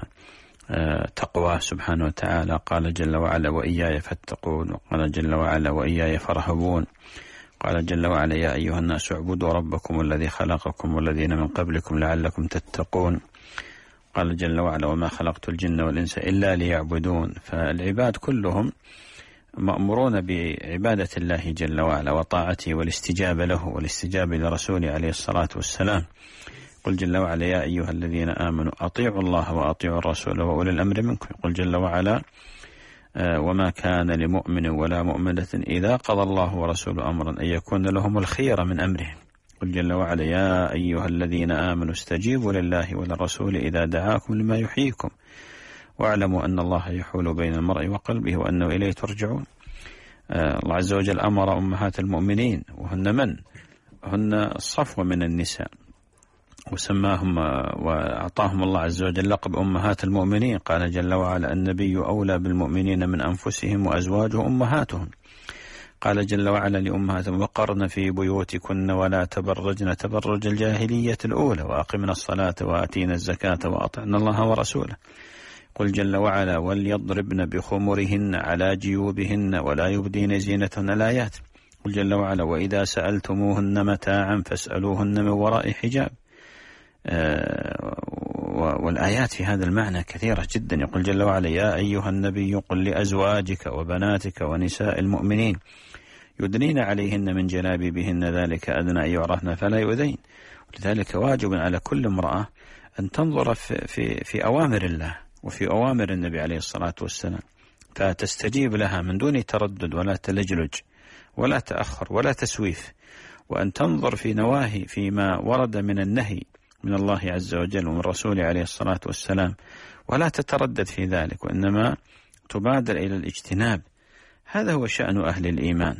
وتقواه سبحانه وتعالى. قال جل وعلا: وإياي فاتقون. وقال جل وعلا: وإياي فارهبون. قال جل وعلا: يا أيها الناس اعبدوا ربكم الذي خلقكم والذين من قبلكم لعلكم تتقون. قال جل وعلا: وما خلقت الجن والإنس إلا ليعبدون. فالعباد كلهم مأمورون بعبادة الله جل وعلا وطاعته والاستجابة له والاستجابة لرسوله عليه الصلاة والسلام. قل جل وعلا: يا أيها الذين آمنوا أطيعوا الله وأطيعوا الرسول وأولي الأمر منكم. قل جل وعلا: وما كان لمؤمن ولا مؤمنة إذا قضى الله ورسوله أمرا أن يكون لهم الخير من أمرهم. قل جل وعلا: يا أيها الذين آمنوا استجيبوا لله وللرسول إذا دعاكم لما يحييكم واعلموا أن الله يحول بين المرء وقلبه وأنه إليه ترجعون. آه الله عز وجل أمر أمهات المؤمنين، وهن من؟ هن الصفوة من النساء، وسماهم وأعطاهم الله عز وجل لقب أمهات المؤمنين. قال جل وعلا: النبي أولى بالمؤمنين من أنفسهم وأزواجه أمهاتهم. قال جل وعلا لأمهاتهم: وقرن في بيوتكن ولا تبرجن تبرج الجاهلية الأولى وأقمنا الصلاة وآتينا الزكاة وأطعنا الله ورسوله. قل جل وعلا: وليضربن بخمرهن على جيوبهن ولا يبدين زينتهن. الآيات. قل جل وعلا: وإذا سألتموهن متاعا فاسألوهن من وراء حجاب. آه والآيات في هذا المعنى كثيرة جدا. يقول جل وعلا: يا أيها النبي قل لأزواجك وبناتك ونساء المؤمنين يدنين عليهن من جلابيبهن ذلك أدنى أن يعرفن فلا يؤذين. ولذلك واجب على كل امرأة أن تنظر في, في, في أوامر الله وفي أوامر النبي عليه الصلاة والسلام، فتستجيب لها من دون تردد ولا تلجلج ولا تأخر ولا تسويف، وأن تنظر في نواهي فيما ورد من النهي من الله عز وجل ومن رسوله عليه الصلاة والسلام، ولا تتردد في ذلك، وإنما تبادر إلى الاجتناب. هذا هو شأن أهل الإيمان.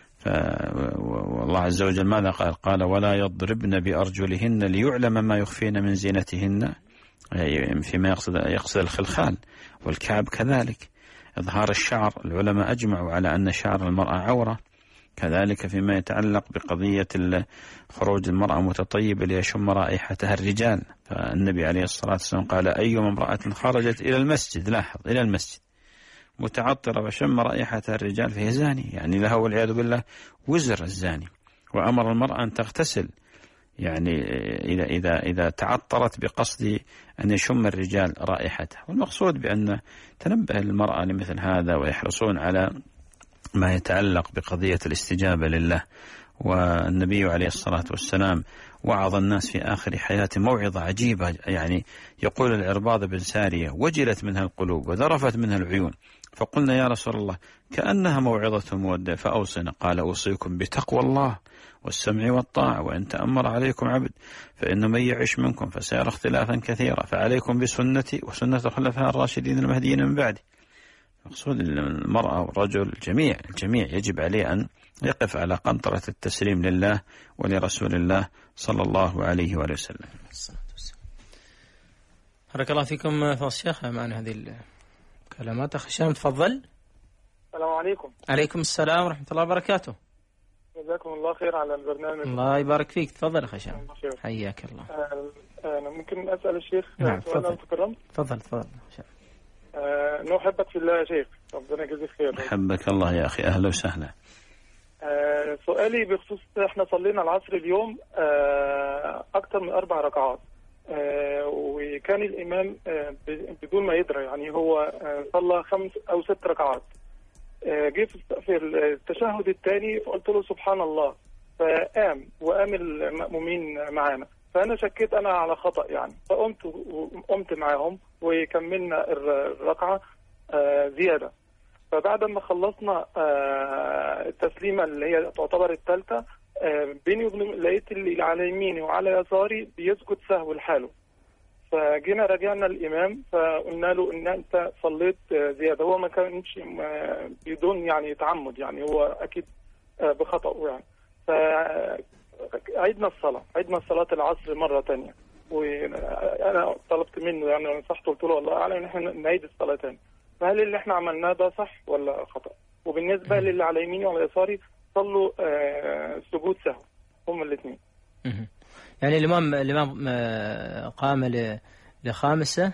والله عز وجل ماذا قال؟ قال: ولا يضربن بأرجلهن ليعلم ما يخفين من زينتهن، فيما يقصد, يقصد الخلخال، والكعب كذلك. إظهار الشعر، العلماء أجمعوا على أن شعر المرأة عورة. كذلك فيما يتعلق بقضية خروج المرأة متطيبة ليشم رائحتها الرجال، فالنبي عليه الصلاة والسلام قال: أيما امرأة خرجت إلى المسجد، لاحظ، إلى المسجد متعطرة وشم رائحتها الرجال فهي زاني، يعني لها والعياذ بالله وزر الزاني. وأمر المرأة أن تغتسل، يعني إذا إذا إذا تعطرت بقصد أن يشم الرجال رائحتها. والمقصود بأن تنبه المرأة لمثل هذا ويحرصون على ما يتعلق بقضية الاستجابة لله. والنبي عليه الصلاة والسلام وعظ الناس في آخر حياته موعظة عجيبة، يعني يقول العرباض بن سارية: وجلت منها القلوب وذرفت منها العيون، فقلنا يا رسول الله كأنها موعظة مودة فأوصنا. قال: أوصيكم بتقوى الله والسمع والطاعة، وإن تأمر عليكم عبد فإن من يعش منكم فسيرى اختلافا كثيرا، فعليكم بسنتي وسنة الخلفاء الراشدين المهديين من بعدي. مقصود المرأة والرجل الجميع الجميع يجب عليه أن يقف على قنطرة التسليم لله ولرسول الله صلى الله عليه وآله وسلم. بارك الله فيكم فضيلة الشيخ. معنا هذه كلمات أخ هشام، تفضل. السلام عليكم. عليكم السلام ورحمة الله وبركاته. جزاكم الله خير على البرنامج. الله يبارك فيك، تفضل أخ هشام. حياك الله. أنا ممكن أسأل الشيخ؟ نعم تفضل. تفضل تفضل. أه نحبك في الله يا شيخ، ربنا يجزيك خير. حبك الله يا أخي، أهلا وسهلا. أه سؤالي بخصوص احنا صلينا العصر اليوم أه أكثر من أربع ركعات، أه وكان الإمام أه بدون ما يدري، يعني هو أه صلى خمس أو ست ركعات. أه جه في التشهد الثاني فقلت له سبحان الله، فقام وقام المأمومين معانا، فأنا شكيت أنا على خطأ يعني، فقمت قمت معاهم وكملنا الركعة آه زيادة. فبعد ما خلصنا آه التسليمة اللي هي تعتبر الثالثة، آه بيني وبين لقيت اللي على يميني وعلى يساري بيسجد سهو لحاله. فجينا رجعنا الإمام فقلنا له إن أنت صليت آه زيادة، هو ما كانش آه بدون يعني تعمد، يعني هو أكيد آه بخطأ يعني. فعيدنا الصلاة عيدنا صلاة العصر مرة تانية، وانا طلبت منه يعني نصحته، قلت له والله اعلم ان احنا نعيد الصلاه تاني، فهل اللي احنا عملناه ده صح ولا خطا؟ وبالنسبه للي على يميني وعلى يساري صلوا آه سجود سهو هم الاثنين. يعني الامام الامام قام لخامسه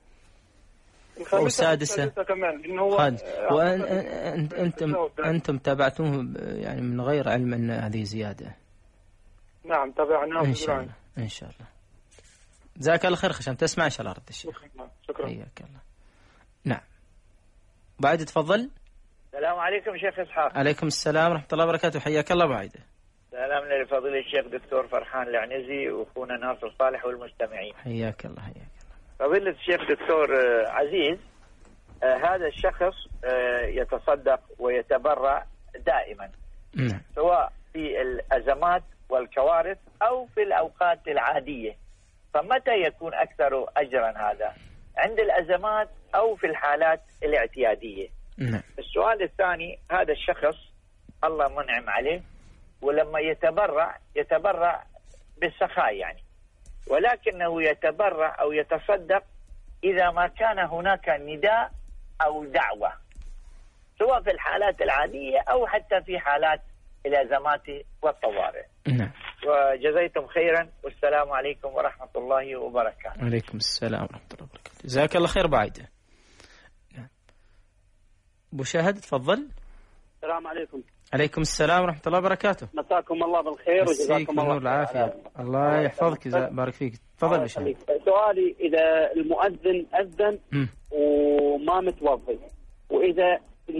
والسادسه كمان، لان هو وانتم انتم تابعتوه يعني من غير علم ان هذه زياده. نعم تابعناه ان شاء الله ان شاء الله. جزاك الله خير خشام، تسمع ان شاء الله رد الشيخ. شكرا. حياك الله. نعم بعد تفضل. السلام عليكم شيخ اسحاق. عليكم السلام ورحمه الله وبركاته، حياك الله بعيده. سلامنا لفضيلة الشيخ دكتور فرحان العنزي واخونا ناصر صالح والمستمعين. حياك الله حياك الله. فضيلة الشيخ دكتور عزيز، آه هذا الشخص آه يتصدق ويتبرع دائما. نعم. سواء في الأزمات والكوارث أو في الأوقات العادية، فمتى يكون أكثر أجرا هذا؟ عند الأزمات أو في الحالات الاعتيادية؟ نعم. السؤال الثاني، هذا الشخص الله منعم عليه ولما يتبرع يتبرع بالسخاء يعني، ولكنه يتبرع أو يتصدق إذا ما كان هناك نداء أو دعوة، سواء في الحالات العادية أو حتى في حالات الأزمات والطوارئ. نعم. وجزيتم خيرا والسلام عليكم ورحمة الله وبركاته. عليكم السلام ورحمة الله وبركاته. جزاك الله خير بعيدة. نعم. أبو شاهد تفضل. السلام عليكم. عليكم السلام ورحمة الله وبركاته. مساكم الله بالخير وجزاكم الله العافية. الله يحفظك بارك فيك. تفضل أبو شاهد. سؤالي، إذا المؤذن أذن وما متوضي، وإذا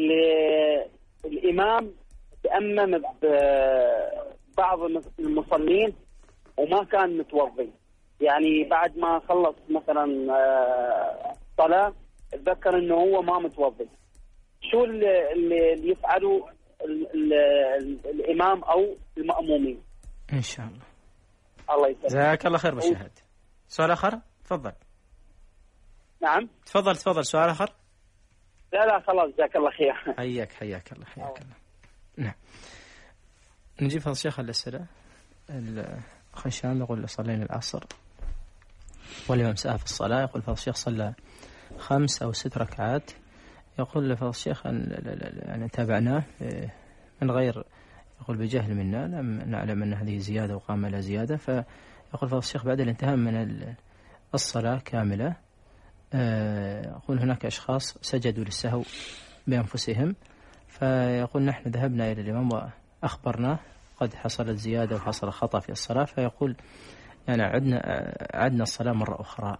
الإمام تأمم بعض المصلين وما كان متوضي، يعني بعد ما خلص مثلا صلاة تذكر انه هو ما متوضي، شو اللي, اللي يفعله ال ال ال الامام او المأمومين؟ ان شاء الله. الله يسلمك. جزاك الله خير بشهد. سؤال اخر تفضل. نعم تفضل تفضل سؤال اخر. لا لا خلاص جزاك الله خير. حياك حياك الله حياك الله. نعم نجيب هذا الشيخ الأسئلة. الأخ هشام يقول صلينا العصر والإمام سأل في الصلاة، يقول فضل الشيخ صلى خمس أو ست ركعات، يقول فضل الشيخ أن يعني تابعناه من غير يقول بجهل منا، لم نعلم أن هذه زيادة وقام لا زيادة، فيقول فضل الشيخ بعد الانتهاء من الصلاة كاملة يقول هناك أشخاص سجدوا للسهو بأنفسهم، فيقول نحن ذهبنا إلى الإمام وأخبرناه قد حصلت زيادة وحصل خطأ في الصلاة، فيقول يعني عدنا عدنا الصلاة مرة أخرى.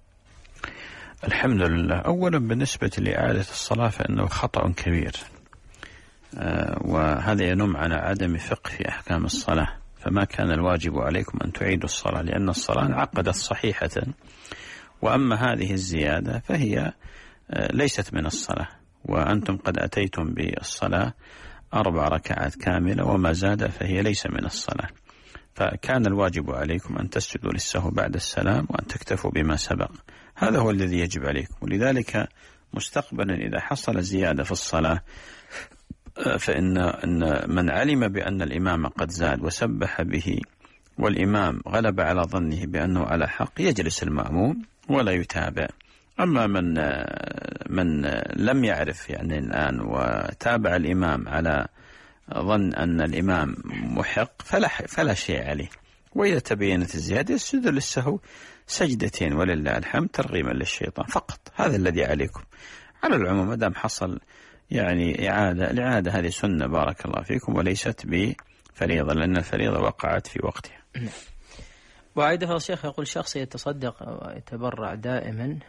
الحمد لله. أولا بالنسبة لإعادة الصلاة فإنه خطأ كبير، وهذا ينم على عدم فقه في أحكام الصلاة، فما كان الواجب عليكم أن تعيدوا الصلاة لأن الصلاة انعقدت صحيحة، وأما هذه الزيادة فهي ليست من الصلاة، وأنتم قد أتيتم بالصلاة أربع ركعات كاملة وما زاد فهي ليس من الصلاة، فكان الواجب عليكم أن تسجدوا للسهو بعد السلام وأن تكتفوا بما سبق، هذا هو الذي يجب عليكم. ولذلك مستقبلا إذا حصل زيادة في الصلاة فإن إن من علم بأن الإمام قد زاد وسبح به والإمام غلب على ظنه بأنه على حق يجلس المأموم ولا يتابع، أما من من لم يعرف يعني الآن وتابع الإمام على ظن أن الإمام محق فلا فلا شيء عليه، وإذا تبينت الزيادة يسجد للسهو سجدتين ولله الحمد ترغيما للشيطان فقط. هذا الذي عليكم. على العموم ما دام حصل يعني إعادة، الإعادة هذه سنة بارك الله فيكم وليست بفريضة، لأن الفريضة وقعت في وقتها. وعيد فالشيخ يقول شخص يتصدق أو يتبرع دائما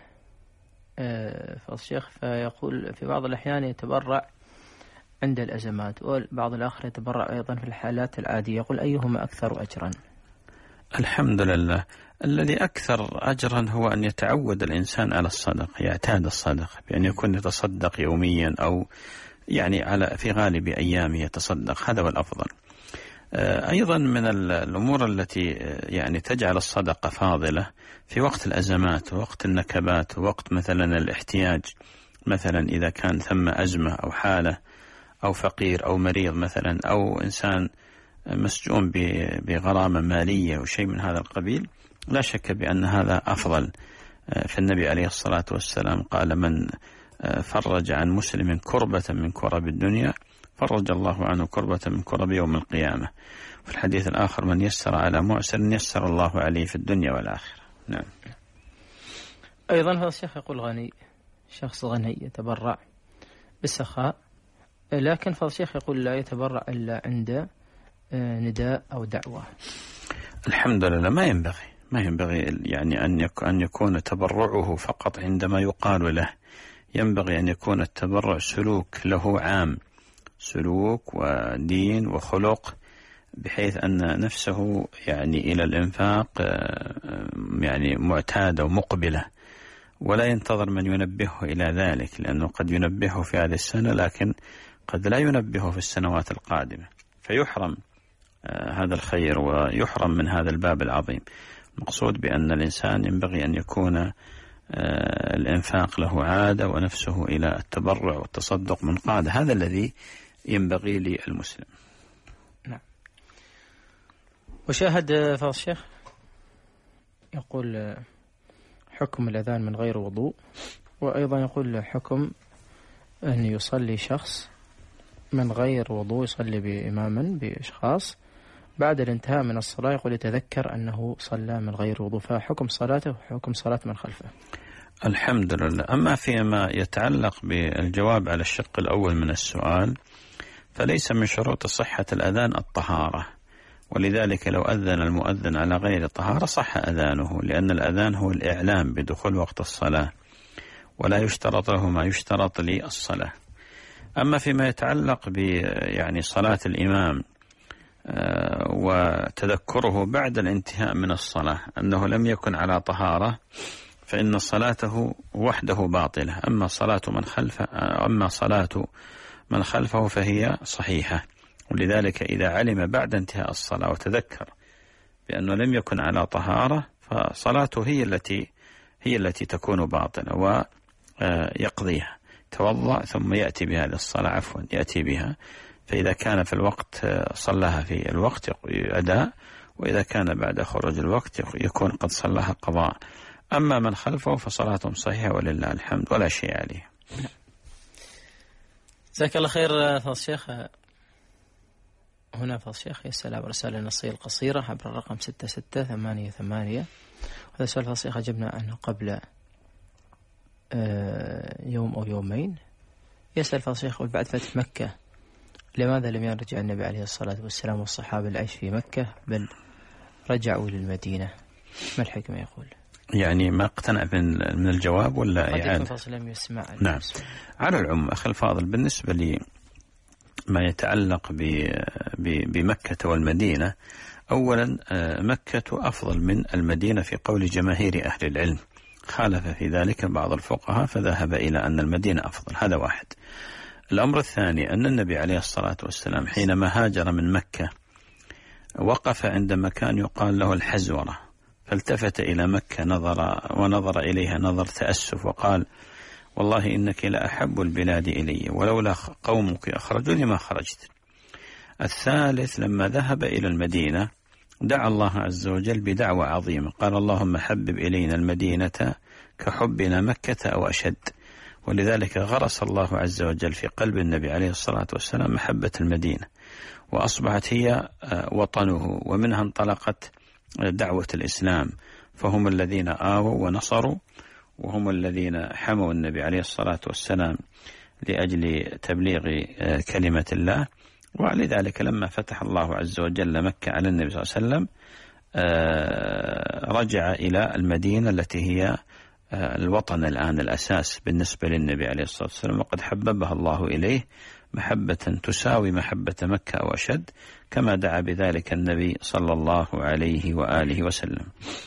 فالشيخ فيقول في بعض الأحيان يتبرع عند الأزمات، وبعض الآخر يتبرع أيضا في الحالات العادية، يقول أيهما أكثر أجرا؟ الحمد لله الذي أكثر أجرا هو أن يتعود الإنسان على الصدقة، يعتاد الصدقة بأن يكون يتصدق يوميا أو يعني على في غالب أيامه يتصدق، هذا هو الأفضل. أيضا من الأمور التي يعني تجعل الصدقة فاضلة في وقت الأزمات ووقت النكبات ووقت مثلا الاحتياج، مثلا إذا كان ثم أزمة أو حالة أو فقير أو مريض مثلا أو إنسان مسجون بغرامة مالية وشيء من هذا القبيل، لا شك بأن هذا أفضل. فالنبي عليه الصلاة والسلام قال من فرج عن مسلم كربة من كرب الدنيا فرج الله عنه كربة من كرب يوم القيامة. في الحديث الآخر من يسر على معسر يسر الله عليه في الدنيا والآخرة. نعم. أيضا هذا الشيخ يقول غني، شخص غني يتبرع بالسخاء، لكن فضل الشيخ يقول لا يتبرع إلا عند نداء أو دعوة. الحمد لله ما ينبغي ما ينبغي يعني أن يكون تبرعه فقط عندما يقال له، ينبغي أن يكون التبرع سلوك له عام، سلوك ودين وخلق، بحيث أن نفسه يعني إلى الإنفاق يعني معتادة ومقبلة، ولا ينتظر من ينبهه إلى ذلك، لأنه قد ينبهه في هذه السنة لكن قد لا ينبهه في السنوات القادمة، فيحرم هذا الخير ويحرم من هذا الباب العظيم. المقصود بأن الإنسان ينبغي أن يكون الإنفاق له عادة ونفسه إلى التبرع والتصدق منقادة، هذا الذي ينبغي للمسلم. نعم. وشاهد فضل الشيخ يقول حكم الأذان من غير وضوء، وأيضا يقول حكم أن يصلي شخص من غير وضوء، يصلي بإماما بأشخاص بعد الانتهاء من الصلاة يقول يتذكر أنه صلى من غير وضوء، فحكم صلاته وحكم صلاة من خلفه. الحمد لله. أما فيما يتعلق بالجواب على الشق الأول من السؤال، فليس من شروط صحة الأذان الطهارة، ولذلك لو أذن المؤذن على غير طهارة صح أذانه، لأن الأذان هو الإعلام بدخول وقت الصلاة ولا يشترط له ما يشترط للصلاة. أما فيما يتعلق ب يعني صلاة الإمام وتذكره بعد الانتهاء من الصلاة أنه لم يكن على طهارة، فإن صلاته وحده باطلة، أما صلاة من خلفه أما صلاة من خلفه فهي صحيحة. ولذلك إذا علم بعد انتهاء الصلاة وتذكر بأنه لم يكن على طهارة فصلاته هي التي هي التي تكون باطلة ويقضيها، توضأ ثم يأتي بها للصلاة، عفوا يأتي بها، فإذا كان في الوقت صلاها في الوقت أداء، وإذا كان بعد خروج الوقت يكون قد صلاها قضاء. أما من خلفه فصلاتهم صحيحة ولله الحمد ولا شيء عليه. جزاك الله خير فضل الشيخ. هنا فضل الشيخ يسأل عبر رسالة نصية قصيرة عبر الرقم ستة ستة ثمانية ثمانية. هذا سؤال فضل الشيخ أجبنا عنه قبل يوم أو يومين. يسأل فضل الشيخ بعد فتح مكة لماذا لم يرجع النبي عليه الصلاة والسلام والصحابة العيش في مكة بل رجعوا للمدينة؟ ما الحكمة يقول؟ يعني ما اقتنع من الجواب ولا إعادة؟ يسمع. نعم. على العموم أخي الفاضل، بالنسبة لي ما يتعلق بمكة والمدينة، أولا مكة أفضل من المدينة في قول جماهير أهل العلم، خالف في ذلك بعض الفقهاء فذهب إلى أن المدينة أفضل، هذا واحد. الأمر الثاني أن النبي عليه الصلاة والسلام حينما هاجر من مكة وقف عند مكان يقال له الحزورة، فالتفت إلى مكة نظر ونظر إليها نظر تأسف وقال والله إنك لأحب البلاد إلي ولولا قومك أخرجوني ما خرجت. الثالث لما ذهب إلى المدينة دعا الله عز وجل بدعوة عظيمة، قال اللهم حبب إلينا المدينة كحبنا مكة أو أشد. ولذلك غرس الله عز وجل في قلب النبي عليه الصلاة والسلام محبة المدينة، وأصبحت هي وطنه، ومنها انطلقت دعوة الإسلام، فهم الذين آووا ونصروا، وهم الذين حموا النبي عليه الصلاة والسلام لأجل تبليغ كلمة الله. ولذلك لما فتح الله عز وجل مكة على النبي صلى الله عليه وسلم رجع إلى المدينة التي هي الوطن الآن الأساس بالنسبة للنبي عليه الصلاة والسلام، وقد حببها الله إليه محبة تساوي محبة مكة أو أشد، كما دعا بذلك النبي صلى الله عليه وآله وسلم.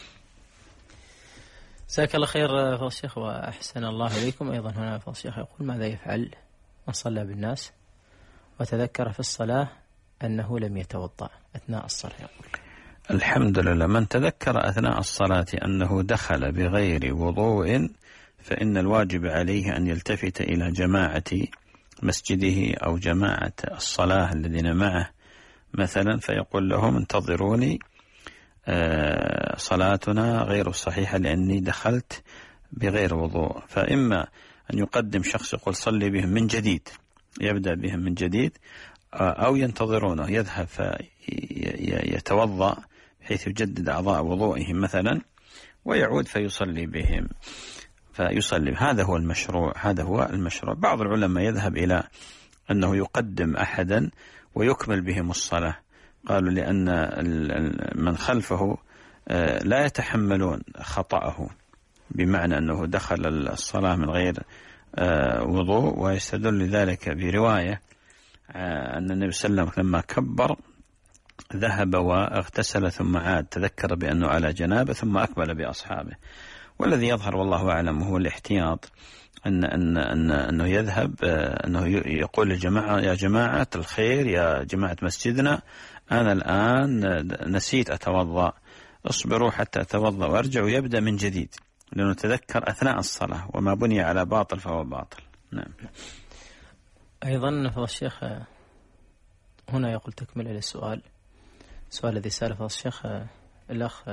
جزاك الله خير فضيلة الشيخ وأحسن الله إليكم. أيضا هنا فضيلة الشيخ يقول: ماذا يفعل من صلى بالناس وتذكر في الصلاة أنه لم يتوضأ أثناء الصلاة؟ يقول: الحمد لله، من تذكر أثناء الصلاة أنه دخل بغير وضوء فإن الواجب عليه أن يلتفت إلى جماعة مسجده أو جماعة الصلاة الذين معه مثلا، فيقول لهم: انتظروني، صلاتنا غير صحيحة لأني دخلت بغير وضوء. فإما أن يقدم شخص يقول صلي بهم من جديد، يبدأ بهم من جديد، أو ينتظرونه يذهب فيتوضأ بحيث يجدد أعضاء وضوئهم مثلا ويعود فيصلي بهم فيصلي. هذا هو المشروع، هذا هو المشروع. بعض العلماء يذهب إلى أنه يقدم أحدا ويكمل بهم الصلاة، قالوا لأن من خلفه لا يتحملون خطأه، بمعنى أنه دخل الصلاة من غير وضوء. ويستدل ذلك برواية أن النبي صلى الله عليه وسلم لما كبر ذهب واغتسل ثم عاد، تذكر بأنه على جنابه ثم أقبل بأصحابه. والذي يظهر والله أعلم هو الاحتياط، أن أن أن أنه يذهب، أنه يقول للجماعة: يا جماعة الخير، يا جماعة مسجدنا، أنا الآن نسيت أتوضأ، اصبروا حتى أتوضأ وأرجع، ويبدأ من جديد، لأنه تذكر أثناء الصلاة، وما بني على باطل فهو باطل. نعم. أيضا فضل الشيخ هنا يقول تكمل للسؤال، السؤال الذي سأله فضل الشيخ الأخ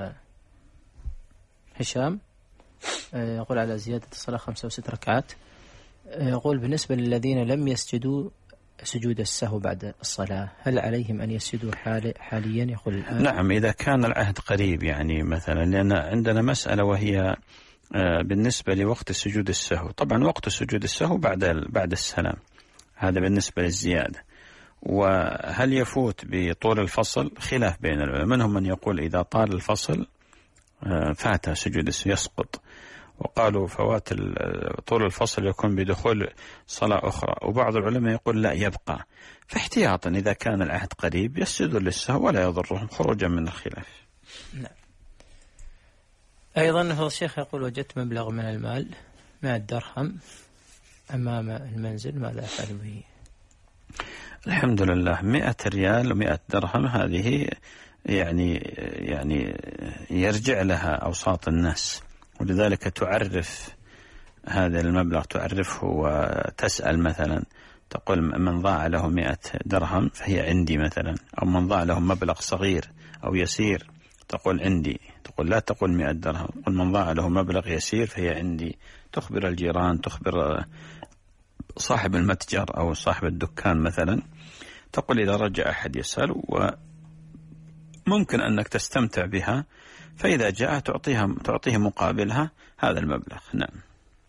هشام، يقول على زيادة الصلاة خمسة وست ركعات، يقول: بالنسبة للذين لم يسجدوا سجود السهو بعد الصلاة، هل عليهم أن يسجدوا حال حاليا؟ يقول الآن. نعم، إذا كان العهد قريب، يعني مثلا، لأن عندنا مسألة وهي بالنسبة لوقت سجود السهو. طبعا وقت سجود السهو بعد بعد السلام، هذا بالنسبة للزيادة. وهل يفوت بطول الفصل؟ خلاف بين العلماء، منهم من يقول إذا طال الفصل فات سجود السهو يسقط، وقالوا فوات طول الفصل يكون بدخول صلاة أخرى، وبعض العلماء يقول لا، يبقى. فاحتياطا إذا كان العهد قريب يسجدوا للسهو ولا يضرهم خروجا من الخلاف. نعم. أيضا فضل الشيخ يقول: وجدت مبلغ من المال مئة درهم أمام المنزل، ماذا أفعل به؟ الحمد لله، مئة ريال ومئة درهم هذه يعني يعني يرجع لها أوساط الناس، ولذلك تعرف هذا المبلغ، تعرفه وتسأل مثلا، تقول من ضاع له مئة درهم فهي عندي مثلا، أو من ضاع له مبلغ صغير أو يسير تقول عندي، تقول لا تقول مئة درهم، تقول من ضاع له مبلغ يسير فهي عندي. تخبر الجيران، تخبر صاحب المتجر أو صاحب الدكان مثلا، تقول إذا رجع أحد يسأل وممكن أنك تستمتع بها، فإذا جاء تعطيها تعطيه مقابلها هذا المبلغ. نعم.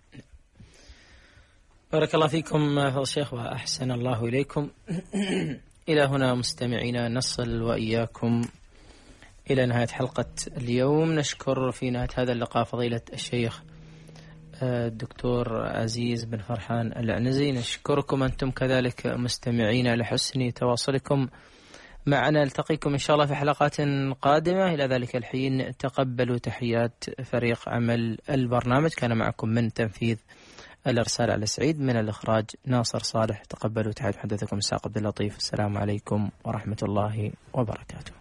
بارك الله فيكم فضل الشيخ وأحسن الله إليكم. إلى هنا مستمعينا نصل وإياكم إلى نهاية حلقة اليوم. نشكر في نهاية هذا اللقاء فضيلة الشيخ الدكتور عزيز بن فرحان العنزي. نشكركم أنتم كذلك مستمعين لحسن تواصلكم معنا. نلتقيكم إن شاء الله في حلقات قادمة. إلى ذلك الحين تقبلوا تحيات فريق عمل البرنامج. كان معكم من تنفيذ الإرسال على سعيد، من الإخراج ناصر صالح. تقبلوا تحيات محدثكم ساق عبد اللطيف. السلام عليكم ورحمة الله وبركاته.